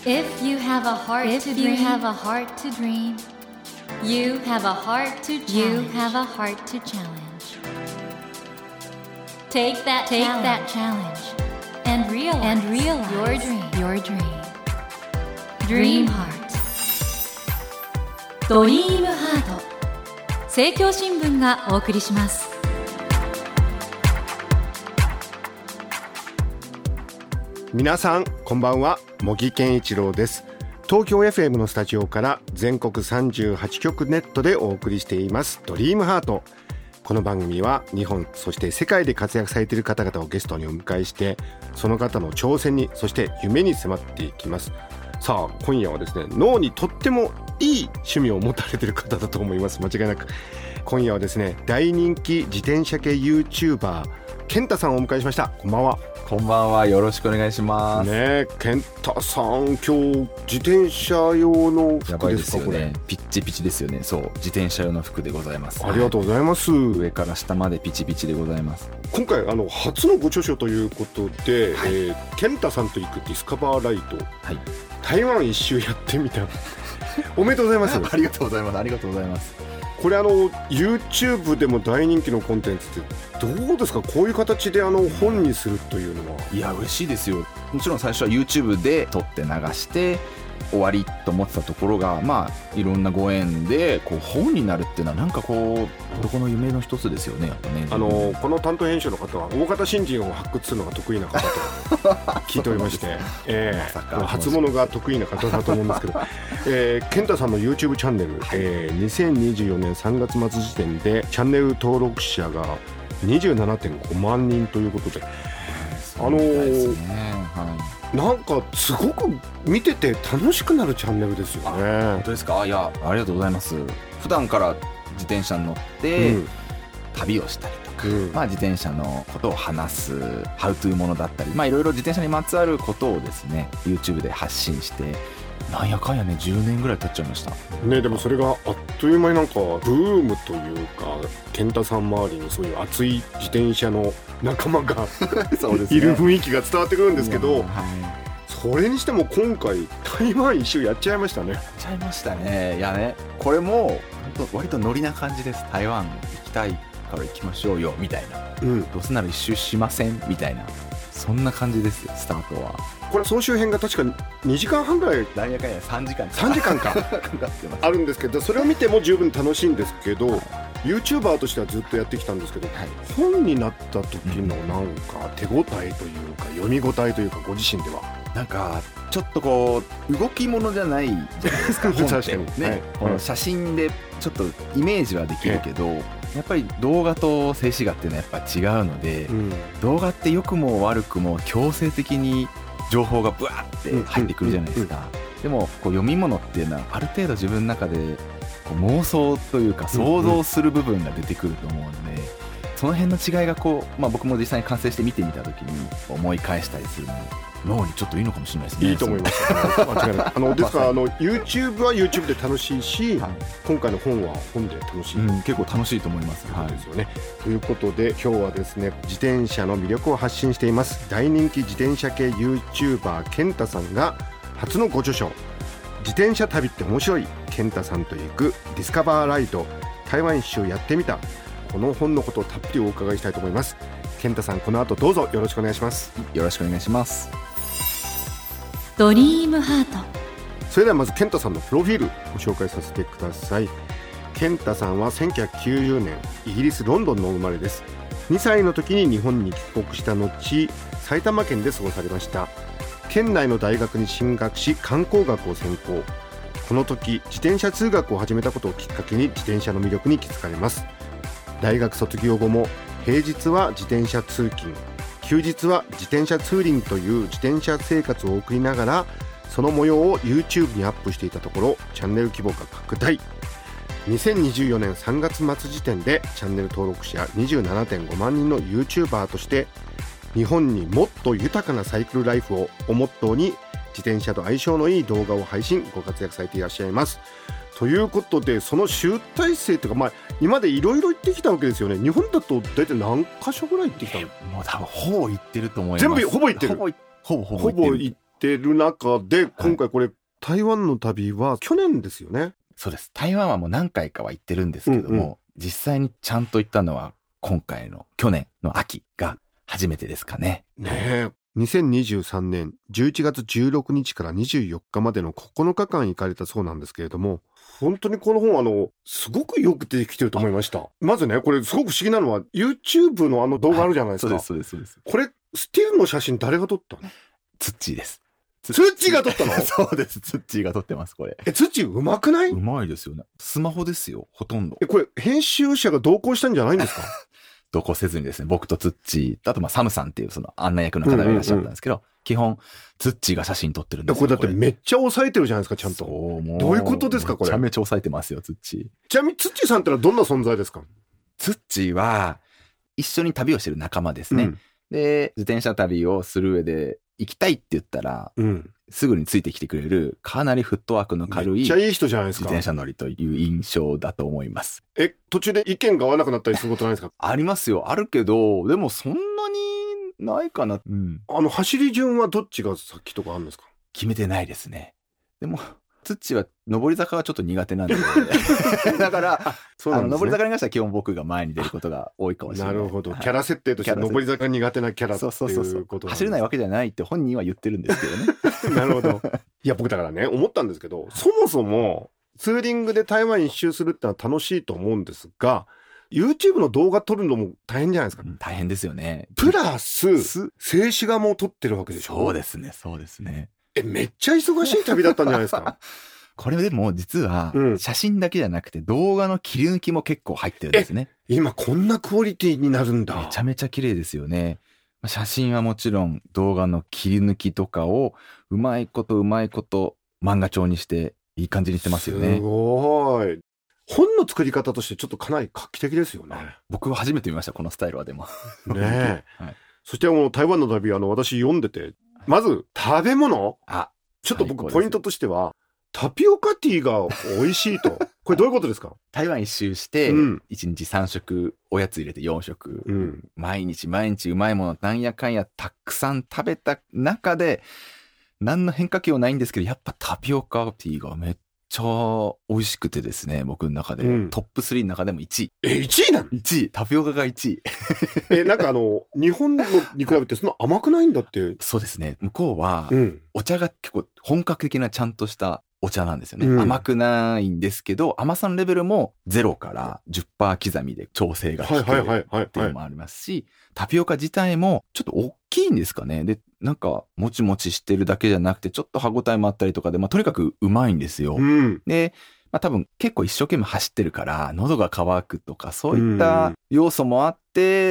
If you have a heart to dream, you have a heart to dream. You have a heart to challenge. You have a heart to challenge. Take that challenge and realize your dream. Dream Heart. ドリームハート。政教新聞がお送りします。 皆さんこんばんは、茂木健一郎です。東京 FM のスタジオから全国38局ネットでお送りしていますドリームハート。この番組は日本そして世界で活躍されている方々をゲストにお迎えして、その方の挑戦にそして夢に迫っていきます。さあ今夜はですね、脳にとってもいい趣味を持たれている方だと思います。間違いなく今夜はですね、大人気自転車系 YouTuber 健太さんをお迎えしました。こんばんは。 こんばんは、よろしくお願いしますね。健太さん、今日自転車用の服ですか？ やばいですよね。 これピッチピチですよね。そう、自転車用の服でございます。 ありがとうございます。 上から下までピチピチでございます。 今回初のご著書ということで、健太さんと行くディスカバーライド、はい、台湾一周やってみたおめでとうございますありがとうございます。ありがとうございます。 これYouTube でも大人気のコンテンツってどうですか？こういう形で本にするというのは。 いや嬉しいですよ。もちろん最初は YouTube で撮って流して終わりと思ってたところが、まあいろんなご縁でこう本になるっていうのはなんかこうどこの夢の一つですよね。やっぱね、 この担当編集の方は大型新人を発掘するのが得意な方と聞いておりまして初物が得意な方だと思うんですけど健太さんの YouTube チャンネル、2024年3月末時点でチャンネル登録者が 27.5 万人ということで、なんかすごく見てて楽しくなるチャンネルですよね。 本当ですか？いや、ありがとうございます。普段から自転車に乗って、旅をしたりとか、自転車のことを話すハウトゥーものだったり、いろいろ自転車にまつわることをですね YouTube で発信して、なんやかんやね10年ぐらい経っちゃいましたね。でもそれがあっという間になんかブームというか、健太さん周りにそういう熱い自転車の仲間がそうです、ね、いる雰囲気が伝わってくるんですけど、それにしても今回台湾一周やっちゃいましたね。 やっちゃいましたね。いやね、これも割とノリな感じです。台湾行きたいから行きましょうよみたいな、どうせなら一周しませんみたいな、そんな感じですよ。スタートはこれ総集編が確か2時間半ぐらい、 なんやかんや3時間かかってますあるんですけど、それを見ても十分楽しいんですけど、YouTuber としてはずっとやってきたんですけど、本になった時のなんか手応えというか読み応えというか、ご自身ではなんかちょっとこう動き物じゃないじゃないですか本って確かにね、この写真でちょっとイメージはできるけど、やっぱり動画と静止画っていうのはやっぱ違うので、動画って良くも悪くも強制的に情報がブワーって入ってくるじゃないですか。でもこう読み物っていうのはある程度自分の中でこう妄想というか想像する部分が出てくると思うので、その辺の違いがこう、僕も実際に完成して見てみた時に思い返したりするので、脳にちょっといいのかもしれないですね。 いいと思います間違いないですから、YouTube は YouTube で楽しいし、今回の本は本で楽しい、 結構楽しいと思います。 ですよね。ということで今日はですね、自転車の魅力を発信しています大人気自転車系 YouTuber 健太さんが初のご著書、自転車旅って面白い、健太さんと行くディスカバーライド台湾一周やってみた、この本のことをたっぷりお伺いしたいと思います。健太さん、この後どうぞよろしくお願いします。 よろしくお願いします。 ドリームハート。 それではまず健太さんのプロフィールご紹介させてください。健太さんは1990年イギリスロンドンの生まれです。2歳の時に日本に帰国した後、埼玉県で過ごされました。県内の大学に進学し観光学を専攻。この時自転車通学を始めたことをきっかけに自転車の魅力に気づかれます。大学卒業後も平日は自転車通勤、休日は自転車ツーリングという自転車生活を送りながら、その模様を YouTube にアップしていたところ、チャンネル規模が拡大。2024年3月末時点でチャンネル登録者 27.5 万人の YouTuber として、日本にもっと豊かなサイクルライフをモットーに自転車と相性のいい動画を配信、ご活躍されていらっしゃいます。ということで、その集大成というか、今までいろいろ行ってきたわけですよね。日本だと大体何カ所ぐらい行ってきたの？ もう多分ほぼ行ってると思います。 全部ほぼ行ってる。 ほぼ行っってる中で、今回これ、台湾の旅は去年ですよね。 そうです。台湾はもう何回かは行ってるんですけども、実際にちゃんと行ったのは今回の去年の秋が初めてですかね。 ねえ。2023年11月16日から24日までの9日間行かれたそうなんですけれども、本当にこの本すごくよくできてると思いました。まずね、これすごく不思議なのは YouTube の動画あるじゃないですか。 そうです。 これスティルの写真誰が撮ったの？ ツッチーです。 ツッチーが撮ったの？ そうです。ツッチーが撮ってます、これ。 ツッチーうまくない？ うまいですよね。スマホですよ、ほとんど。 これ編集者が同行したんじゃないんですか？ 同行せずにですね、僕とツッチー、あとサムさんっていうその案内役の方がいらっしゃったんですけど、基本ツッチーが写真撮ってるんですよ。 これだってめっちゃ抑えてるじゃないですか、ちゃんと。 もうどういうことですか、これ。 めちゃめちゃ抑えてますよ、ツッチー。 ちなみにツッチーさんってのはどんな存在ですか？ ツッチーは一緒に旅をしてる仲間ですね。で、自転車旅をする上で行きたいって言ったら、すぐについてきてくれるかなりフットワークの軽い、 めっちゃいい人じゃないですか。 自転車乗りという印象だと思います。 途中で意見が合わなくなったりすることないですか？ ありますよ。あるけど、でもそんなにないかな。 走り順はどっちが先とかあるんですか？ 決めてないですね。でもツッチは上り坂がちょっと苦手なんでだから上り坂に関しては基本僕が前に出ることが多いかもしれない。 なるほど。キャラ設定として上り坂苦手なキャラっていうこと。 走れないわけじゃないって本人は言ってるんですけどね。 なるほど。いや僕だからね思ったんですけど、そもそもツーリングで台湾一周するってのは楽しいと思うんですが、YouTube の動画撮るのも大変じゃないですか。 大変ですよね。 プラス静止画も撮ってるわけでしょ。 そうですね。 めっちゃ忙しい旅だったんじゃないですか。 これでも実は写真だけじゃなくて動画の切り抜きも結構入ってるんですね。 今こんなクオリティになるんだ。 めちゃめちゃ綺麗ですよね。写真はもちろん動画の切り抜きとかをうまいこと漫画調にしていい感じにしてますよね。 すごい。本の作り方としてちょっとかなり画期的ですよね。 僕は初めて見ました、このスタイルは。でもねえ、そして台湾の旅私読んでて、まず食べ物、ちょっと僕ポイントとしてはタピオカティーが美味しいと。これどういうことですか？ 台湾一周して1日3食おやつ入れて4食、毎日うまいものなんやかんやたくさん食べた中で何の変化球はないんですけど、やっぱタピオカティーがめっちゃ美味しくてですね、僕の中で、トップ3の中でも1位。 1位なの ？1位。タピオカが1 位。なんか日本のに比べてそんな甘くないんだって。 そうですね。向こうは、お茶が結構本格的なちゃんとしたお茶なんですよね。甘くないんですけど、甘さのレベルも0から 10% 刻みで調整が効くっていうのもありますし、タピオカ自体もちょっと大きいんですかね。で、なんかもちもちしてるだけじゃなくてちょっと歯ごたえもあったりとかで、とにかくうまいんですよ。で、多分結構一生懸命走ってるから喉が渇くとかそういった要素もあって、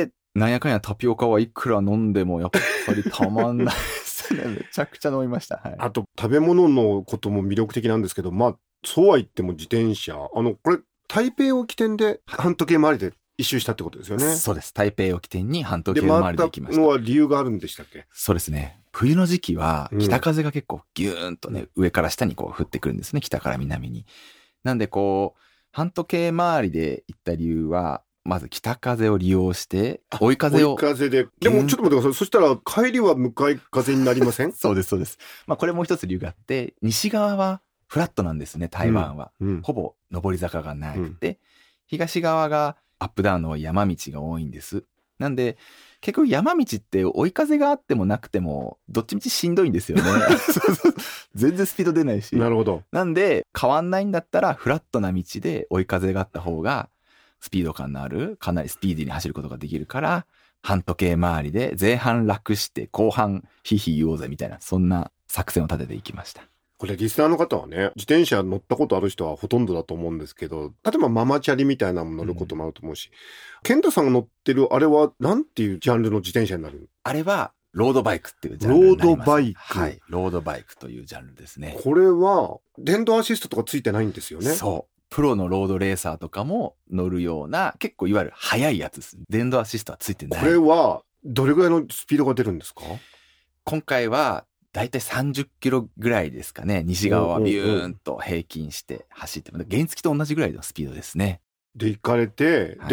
なんやかんやタピオカはいくら飲んでもやっぱりたまんないですね。めちゃくちゃ飲みました。 あと食べ物のことも魅力的なんですけど、そうは言っても自転車、これ台北を起点で半時計回りで一周したってことですよね。 そうです。台北を起点に半時計回りで行きました。 のは理由があるんでしたっけ？ そうですね。冬の時期は北風が結構ギューンとね、上から下に降ってくるんですね。北から南に。なんで半時計回りで行った理由は、まず北風を利用して追い風を。 追い風で。でもちょっと待ってください。そしたら帰りは向かい風になりません？ そうです。これもう一つ理由があって、西側はフラットなんですね、台湾は。ほぼ上り坂がなくて、東側がアップダウンの山道が多いんです。なんで結局山道って追い風があってもなくてもどっちみちしんどいんですよね。全然スピード出ないし。 なるほど。 なんで変わんないんだったらフラットな道で追い風があった方がスピード感のある、かなりスピーディーに走ることができるから、半時計回りで前半楽して後半ヒヒ言おうぜみたいな、そんな作戦を立てていきました。 これリスナーの方はね、自転車乗ったことある人はほとんどだと思うんですけど、例えばママチャリみたいなのも乗ることもあると思うし、健太さんが乗ってるあれはなんていうジャンルの自転車になる？ あれはロードバイクっていうジャンルになります。 ロードバイク。 はい、ロードバイクというジャンルですね。 これは電動アシストとかついてないんですよね。 そう。プロのロードレーサーとかも乗るような、結構いわゆる速いやつです。電動アシストはついてない。 これはどれぐらいのスピードが出るんですか？ 今回はだいたい30キロぐらいですかね。西側はビューンと平均して走って、原付と同じぐらいのスピードですね。 で行かれて、で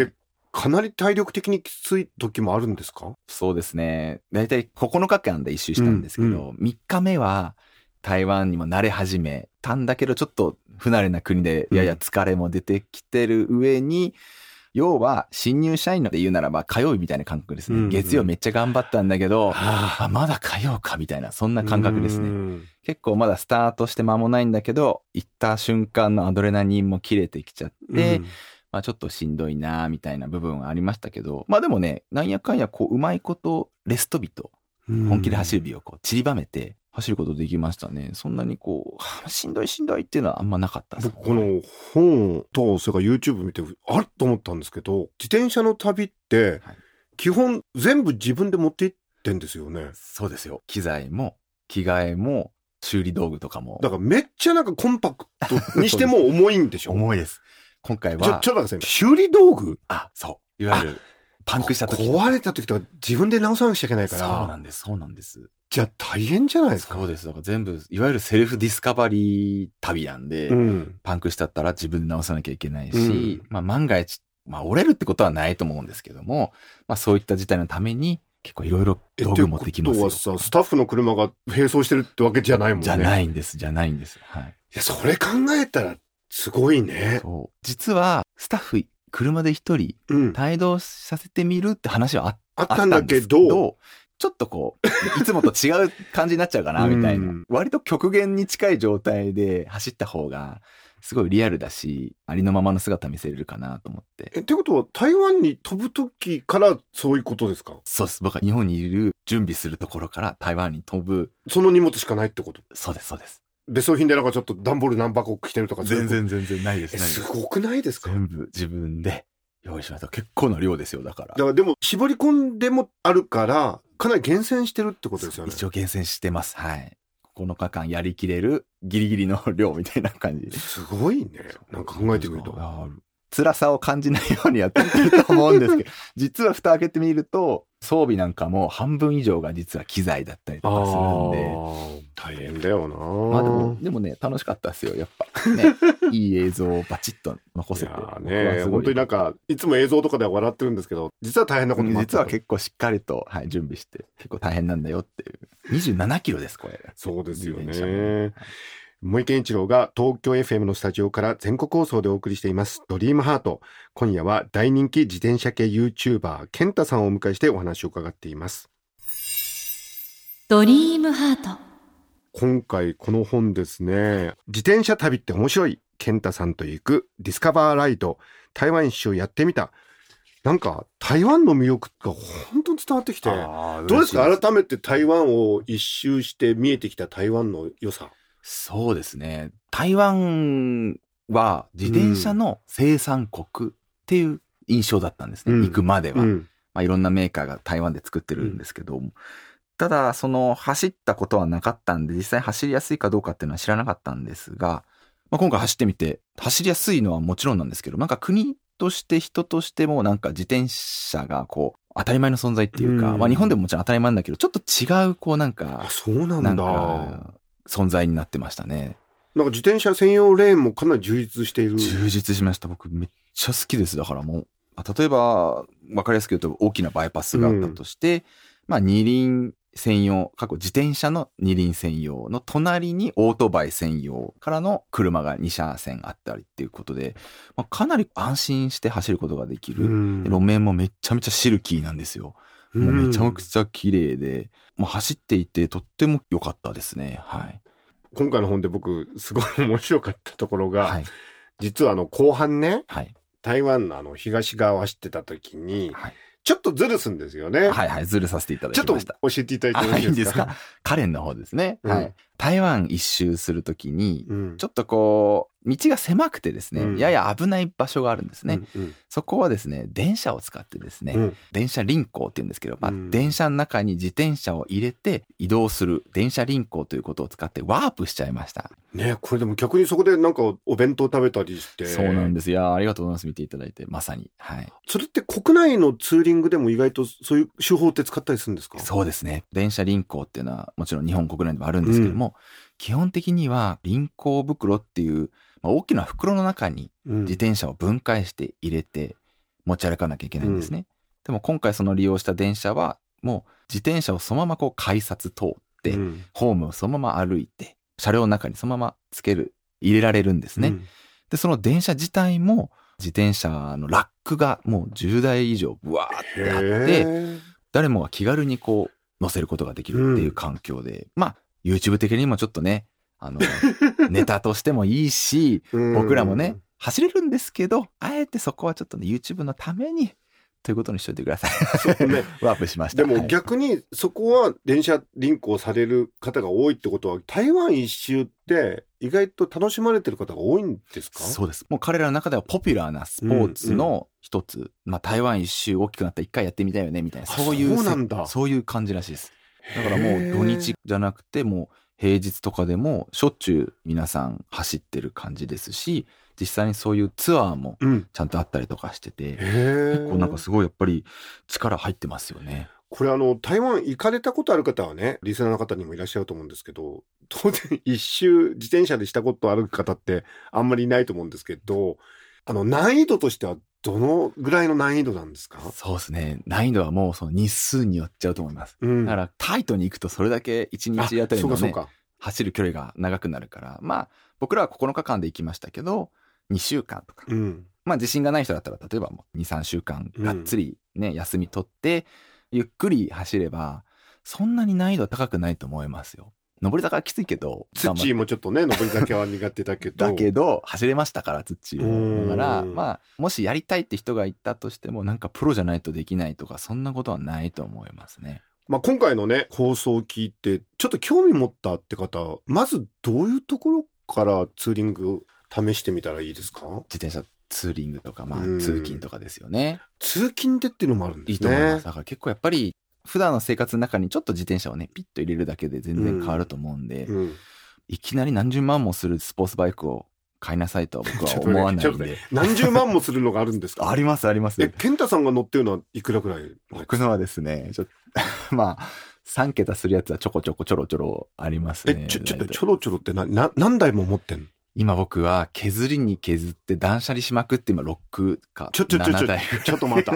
かなり体力的にきつい時もあるんですか？ そうですね。だいたい9日間で一周したんですけど、3日目は台湾にも慣れ始めたんだけど、ちょっと不慣れな国でやや疲れも出てきてる上に、要は新入社員ので言うならば火曜日みたいな感覚ですね。月曜めっちゃ頑張ったんだけど、まだ火曜かみたいな、そんな感覚ですね。結構まだスタートして間もないんだけど、行った瞬間のアドレナリンも切れてきちゃって、ちょっとしんどいなみたいな部分はありましたけど、でもね、なんやかんやうまいことレスト日と本気で走る日を散りばめて走ることできましたね。そんなにしんどいっていうのはあんまなかったです。 僕この本とそれから YouTube 見てあっと思ったんですけど、自転車の旅って基本全部自分で持って行ってんですよね。 そうですよ。機材も着替えも修理道具とかも。 だからめっちゃコンパクトにしても重いんでしょ？ 重いです。今回は。 ちょっと待ってください。修理道具？ そう。いわゆるパンクした時。 壊れた時とか自分で直さなくちゃいけないから。 そうなんです。 じゃあ大変じゃないですか？ そうです。だから全部、いわゆるセルフディスカバリー旅なんで、パンクしたったら自分で直さなきゃいけないし、万が一、折れるってことはないと思うんですけども、そういった事態のために、結構いろいろ道具持ってきますよ。 ってことはさ、スタッフの車が並走してるってわけじゃないもんね。 じゃないんです。はい。 いや、それ考えたら、すごいね。 そう。実は、スタッフ、車で一人、帯同させてみるって話はあったんだけど、ちょっといつもと違う感じになっちゃうかな、みたいな。割と極限に近い状態で走った方が、すごいリアルだし、ありのままの姿見せれるかなと思って。 ってことは、台湾に飛ぶ時からそういうことですか？ そうです。僕は日本にいる準備するところから台湾に飛ぶ。 その荷物しかないってこと？ そうです。 別荘品でちょっと段ボール何箱着てるとか全然ないです。 すごくないですか？ 全部自分で用意しました。結構な量ですよ、だから。 だからでも絞り込んでもあるから、かなり厳選してるってことですよね。 一応厳選してます。はい。9日間やりきれるギリギリの量みたいな感じ。 すごいね。考えてみると。 辛さを感じないようにやってると思うんですけど、実は蓋開けてみると、装備なんかも半分以上が実は機材だったりとかするんで。 大変だよな。 でもね、楽しかったですよ、やっぱ。ね、いい映像をバチッと残せて。 本当にいつも映像とかでは笑ってるんですけど、実は大変なこともあった。 実は結構しっかりと、準備して、結構大変なんだよっていう。27キロです、これ。 そうですよね。森健一郎が東京 FM のスタジオから全国放送でお送りしていますドリームハート。今夜は大人気自転車系 YouTuber 健太さんをお迎えしてお話を伺っています。 ドリームハート。 今回この本ですね、自転車旅って面白い、健太さんと行くディスカバーライド台湾一周やってみた。台湾の魅力が本当に伝わってきて、どうですか？改めて台湾を一周して見えてきた台湾の良さ。 そうですね。台湾は自転車の生産国っていう印象だったんですね。行くまでは。いろんなメーカーが台湾で作ってるんですけど、ただ走ったことはなかったんで、実際走りやすいかどうかっていうのは知らなかったんですが、今回走ってみて走りやすいのはもちろんなんですけど、国として人としても自転車が当たり前の存在っていうか、日本でももちろん当たり前なんだけど、ちょっと違うそうなんだ。 存在になってましたね。 自転車専用レーンもかなり充実している。 充実しました。僕めっちゃ好きです。だからもう、例えば分かりやすく言うと大きなバイパスがあったとして、二輪専用、過去自転車の二輪専用の隣にオートバイ専用からの車が2車線あったりっていうことで、かなり安心して走ることができる。路面もめっちゃめちゃシルキーなんですよ。もうめちゃくちゃ綺麗で、走っていてとっても良かったですね。はい。 今回の本で僕すごい面白かったところが、実は後半ね、台湾の東側を走ってた時に、ちょっとズルすんですよね。 ズルさせていただきました。 ちょっと教えていただいてもいいですか？ カレンの方ですね。台湾一周するときに、ちょっと道が狭くてですね、やや危ない場所があるんですね。そこはですね、電車を使ってですね、電車輪行って言うんですけど、電車の中に自転車を入れて移動する電車輪行ということを使ってワープしちゃいました。 ね、これでも逆にそこでお弁当食べたりして。 そうなんです。ありがとうございます。見ていただいて、まさに。 それって国内のツーリングでも意外とそういう手法って使ったりするんですか？ そうですね。電車輪行っていうのはもちろん日本国内でもあるんですけども、基本的には輪行袋っていう大きな袋の中に自転車を分解して入れて、 持ち歩かなきゃいけないんですね。でも今回その利用した電車はもう自転車をそのままこう改札通って、ホームをそのまま歩いて車両の中にそのまま入れられるんですね。でその電車自体も自転車のラックがもう10台以上ブワーってあって誰もが気軽にこう乗せることができるっていう環境で、まあ YouTube 的にもちょっとねネタとしてもいいし僕らもね走れるんですけど、あえてそこはちょっとね YouTube のためにということにしといてください。ね、ワープしました。 でも逆にそこは電車輪行される方が多いってことは台湾一周って意外と楽しまれてる方が多いんですか？ そうです。もう彼らの中ではポピュラーなスポーツの一つ、まあ台湾一周大きくなったら一回やってみたいよねみたいな、そういう感じらしいです。だからもう土日じゃなくてもう平日とかでもしょっちゅう皆さん走ってる感じですし、実際にそういうツアーもちゃんとあったりとかしてて、結構なんかすごいやっぱり力入ってますよね。 これ台湾行かれたことある方はねリスナーの方にもいらっしゃると思うんですけど、当然一周自転車でしたことある方ってあんまりいないと思うんですけど、難易度としてはどのぐらいの難易度なんですか？ そうですね、難易度はもうその日数によっちゃうと思います、だからタイトに行くとそれだけ1日あたりのね走る距離が長くなるから、まあ僕らは9日間で行きましたけど2週間とか、まあ自信がない人だったら例えばもう 2,3 週間がっつりね、休み取ってゆっくり走ればそんなに難易度高くないと思いますよ。上り坂はきついけど、 ツッチーもちょっとね上り坂は苦手だけどだけど走れましたからツッチーも。だからまあもしやりたいって人がいたとしてもなんかプロじゃないとできないとかそんなことはないと思いますね。 まあ今回のね放送を聞いてちょっと興味持ったって方、まずどういうところからツーリング試してみたらいいですか？ 自転車ツーリングとか、まあ通勤とかですよね。 通勤でっていうのもあるんですね。 いいと思います。だから結構やっぱり普段の生活の中にちょっと自転車をねピッと入れるだけで全然変わると思うんで、いきなり何十万もするスポーツバイクを買いなさいとは僕は思わないんで何十万もするのがあるんですか？ ありますあります。 健太さんが乗ってるのはいくらくらい？ 僕のはですねまあ3桁するやつはちょろちょろありますね。 ちょろちょろって何台も持ってんの？ 今僕は削りに削って断捨離しまくって今6か7台ちょっと待った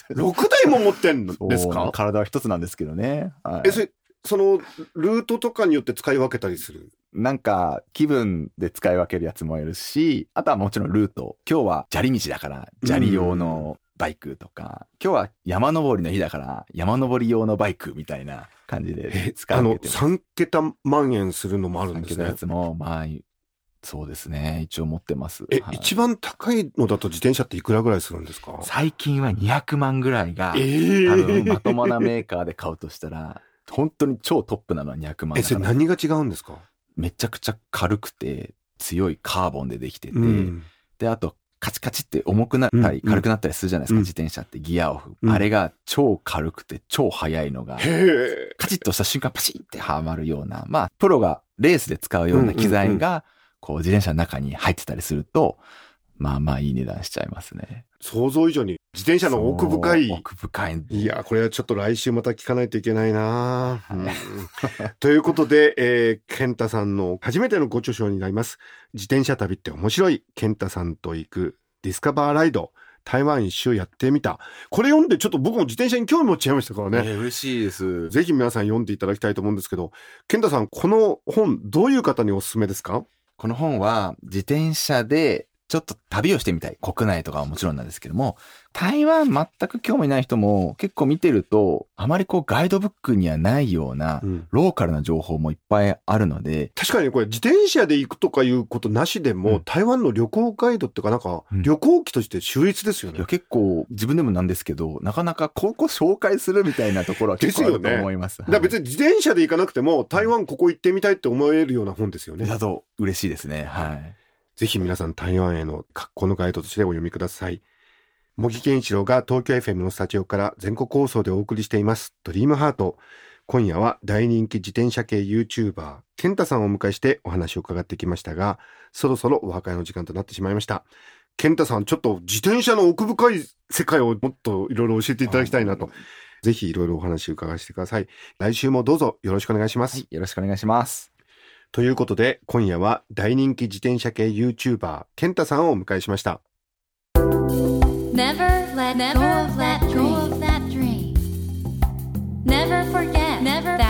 6台も持ってんのですか？ 体は一つなんですけどね、はい、 そのルートとかによって使い分けたりする？ なんか気分で使い分けるやつもいるし、あとはもちろんルート、今日は砂利道だから砂利用のバイクとか、今日は山登りの日だから山登り用のバイクみたいな感じで使い分けてます。 3桁万円するのもあるんですね。 3桁やつもまあそうですね、一応持ってます。 はい、一番高いのだと自転車っていくらぐらいするんですか？ 最近は200万ぐらいが、多分まともなメーカーで買うとしたら本当に超トップなのは200万だから。 それ何が違うんですか？ めちゃくちゃ軽くて強いカーボンでできてて、であとカチカチって重くなったり軽くなったりするじゃないですか、自転車ってギアオフ、あれが超軽くて超速いのがカチッとした瞬間パシッってはまるような、まあプロがレースで使うような機材がこう自転車の中に入ってたりすると、まあまあいい値段しちゃいますね。 想像以上に自転車の奥深い。 いや、これはちょっと来週また聞かないといけないな、ということで、健太さんの初めてのご著書になります。自転車旅って面白い。健太さんと行くディスカバーライド。台湾一周やってみた。これ読んでちょっと僕も自転車に興味持っちゃいましたからね。 嬉しいです。 ぜひ皆さん読んでいただきたいと思うんですけど、健太さん、この本どういう方におすすめですか？ この本は自転車でちょっと旅をしてみたい。国内とかはもちろんなんですけども、台湾全く興味ない人も結構見てると、あまりこうガイドブックにはないようなローカルな情報もいっぱいあるので、 確かにこれ自転車で行くとかいうことなしでも、台湾の旅行ガイドっていうかなんか旅行記として秀逸ですよね。 いや結構自分でもなんですけど、なかなかここ紹介するみたいなところは結構あると思います。 だから別に自転車で行かなくても台湾ここ行ってみたいって思えるような本ですよね。 だと嬉しいですね。はい。 ぜひ皆さん台湾への格好のガイドとしてお読みください。茂木健一郎が東京 FM のスタジオから全国放送でお送りしていますドリームハート。今夜は大人気自転車系 YouTuber 健太さんをお迎えしてお話を伺ってきましたが、そろそろお別れの時間となってしまいました。健太さん、ちょっと自転車の奥深い世界をもっといろいろ教えていただきたいなと。ぜひいろいろお話を伺わせてください。来週もどうぞよろしくお願いします。 はい、よろしくお願いします。 ということで今夜は大人気自転車系 YouTuber 健太さんをお迎えしました。 Never let go of that dream. Never forget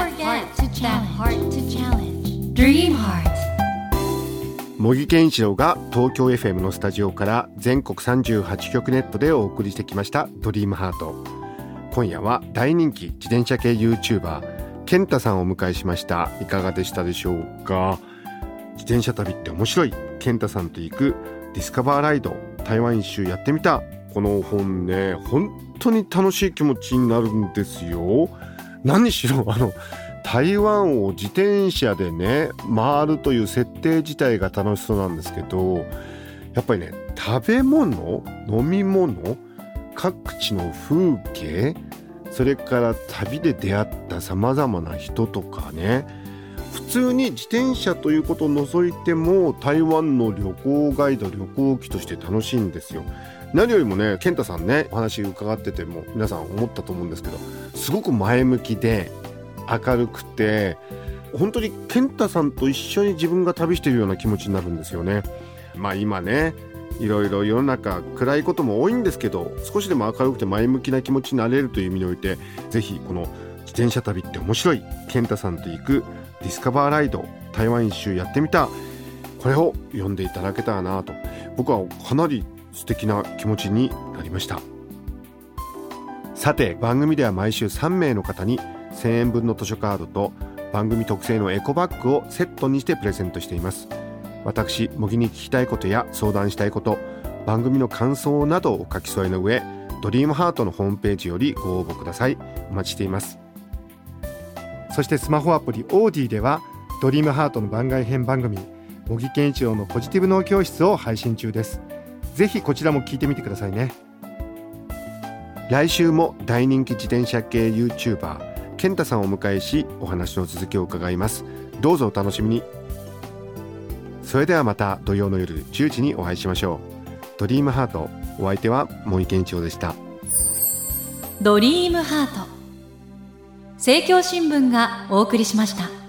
that heart to challenge. Dream Heart. 茂木健一郎が東京 FM のスタジオから全国38局ネットでお送りしてきましたドリームハート。今夜は大人気自転車系 YouTuber 健太さんをお迎えしました。いかがでしたでしょうか。自転車旅って面白い。健太さんと行くディスカバーライド台湾一周やってみた。この本ね、本当に楽しい気持ちになるんですよ。何しろ台湾を自転車でね回るという設定自体が楽しそうなんですけど、やっぱりね、食べ物、飲み物、各地の風景、それから旅で出会ったさまざまな人とかね、普通に自転車ということを除いても台湾の旅行ガイド、旅行記として楽しいんですよ。何よりもね、健太さんね、お話伺ってても皆さん思ったと思うんですけど、すごく前向きで明るくて、本当に健太さんと一緒に自分が旅しているような気持ちになるんですよね。まあ今ね、いろいろ世の中暗いことも多いんですけど、少しでも明るくて前向きな気持ちになれるという意味において、ぜひこの自転車旅って面白い、健太さんと行くディスカバーライド台湾一周やってみた、これを読んでいただけたらなと、僕はかなり素敵な気持ちになりました。さて、番組では毎週3名の方に1000円分の図書カードと番組特製のエコバッグをセットにしてプレゼントしています。私、茂木に聞きたいことや相談したいこと、番組の感想などをお書き添えの上、ドリームハートのホームページよりご応募ください。お待ちしています。そしてスマホアプリオーディではドリームハートの番外編番組、茂木健一郎のポジティブ脳教室を配信中です。ぜひこちらも聞いてみてくださいね。来週も大人気自転車系 YouTuber 健太さんをお迎えし、お話の続きを伺います。どうぞお楽しみに。それではまた土曜の夜10時にお会いしましょう。ドリームハート、お相手は茂木健一郎でした。 ドリームハート、政教新聞がお送りしました。